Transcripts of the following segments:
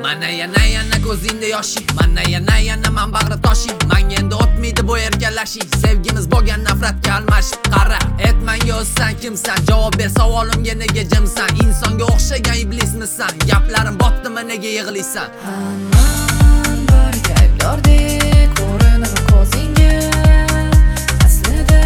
Mana yana ko'zingda yoshi, mana yana men bag'ri toshi. Menga endi o'tmaydi bu erkalashi, sevgimiz bo'lgan nafratga almashib qara. Aytmanga o'zsan kimsan, javob ber savolimga nega jimsan? Insonga o'xshagan iblismisan, gaplarim botdimi nega yig'laysan? Aman barga aybdordek ko'rinib ko'zingga aslida.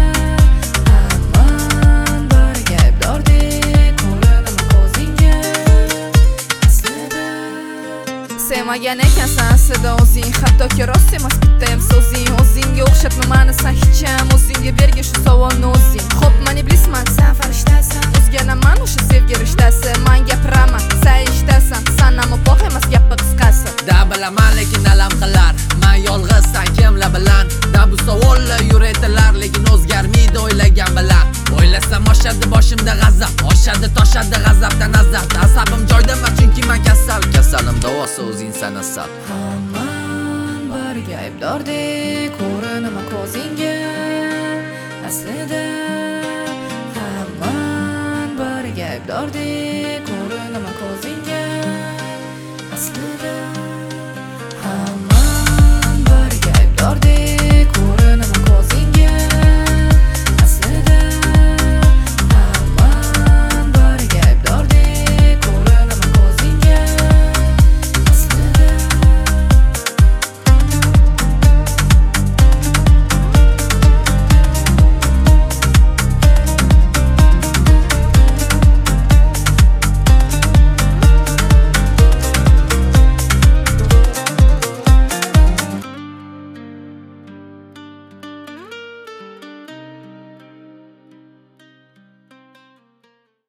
Aman barga aybdordek ko'rinib ko'zingga aslida. Sevmagan ekansan aslida o'zing, hattoki rost emas bitta ham so'zing. O'zingga o'xshatma mani san hech ham, o'zingga bergin shu savolni o'zing. Xo'p, men iblisman, sen farishtasan, o'zganaman o'sha sevgi rishtasi. Men gapiraman, sen eshitasan, sanam opoq emas gapi qisqasi. Da bilaman lekin alam qilar, men yolg'izsan kimlar bilan? Da bu savollar yuraytilar, lekin o'zgarmaydi o'ylagan bilan. O'ylasam oshadi boshimda g'azab, oshadi toshadi g'azabdan azab. Asabim joyda emas chunki men kasal, kasalim davosi o'zingsan asal. Aman barga aybdordek ko'rinib ko'zingga aslida. Aman barga aybdordek ko'rinib ko'zingga aslida.